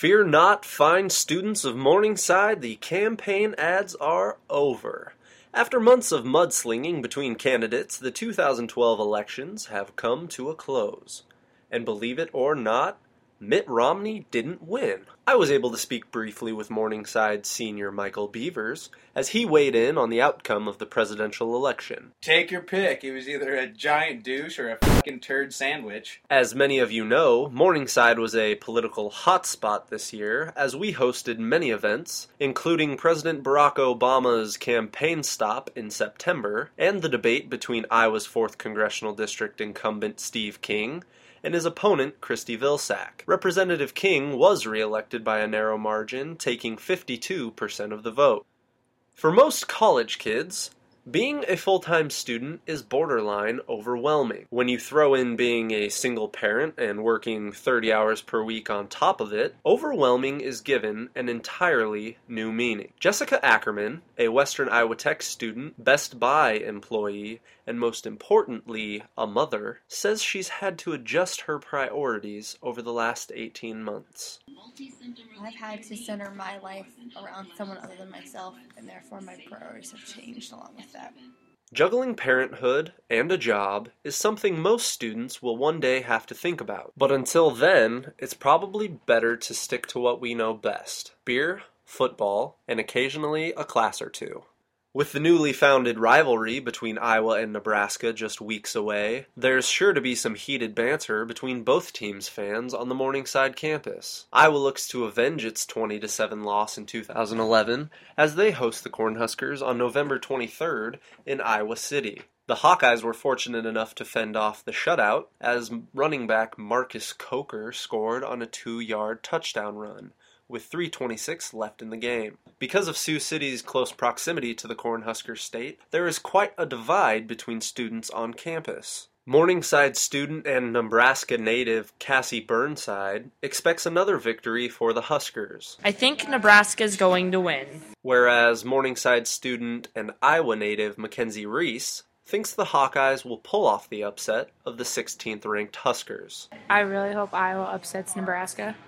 Fear not, fine students of Morningside, the campaign ads are over. After months of mudslinging between candidates, the 2012 elections have come to a close. And believe it or not, Mitt Romney didn't win. I was able to speak briefly with Morningside senior Michael Beavers as he weighed in on the outcome of the presidential election. Take your pick. It was either a giant douche or a fucking turd sandwich. As many of you know, Morningside was a political hotspot this year as we hosted many events, including President Barack Obama's campaign stop in September and the debate between Iowa's 4th Congressional District incumbent Steve King and his opponent, Kristi Vilsack. Representative King was reelected by a narrow margin, taking 52% of the vote. For most college kids, being a full-time student is borderline overwhelming. When you throw in being a single parent and working 30 hours per week on top of it, overwhelming is given an entirely new meaning. Jessica Ackerman, a Western Iowa Tech student, Best Buy employee, and most importantly, a mother, says she's had to adjust her priorities over the last 18 months. I've had to center my life around someone other than myself, and therefore my priorities have changed along with that. Juggling parenthood and a job is something most students will one day have to think about. But until then, it's probably better to stick to what we know best: beer, football, and occasionally a class or two. With the newly founded rivalry between Iowa and Nebraska just weeks away, there's sure to be some heated banter between both teams' fans on the Morningside campus. Iowa looks to avenge its 20-7 loss in 2011 as they host the Cornhuskers on November 23rd in Iowa City. The Hawkeyes were fortunate enough to fend off the shutout as running back Marcus Coker scored on a 2-yard touchdown run, with 3:26 left in the game. Because of Sioux City's close proximity to the Cornhusker State, there is quite a divide between students on campus. Morningside student and Nebraska native Cassie Burnside expects another victory for the Huskers. I think Nebraska's going to win. Whereas Morningside student and Iowa native Mackenzie Reese thinks the Hawkeyes will pull off the upset of the 16th-ranked Huskers. I really hope Iowa upsets Nebraska.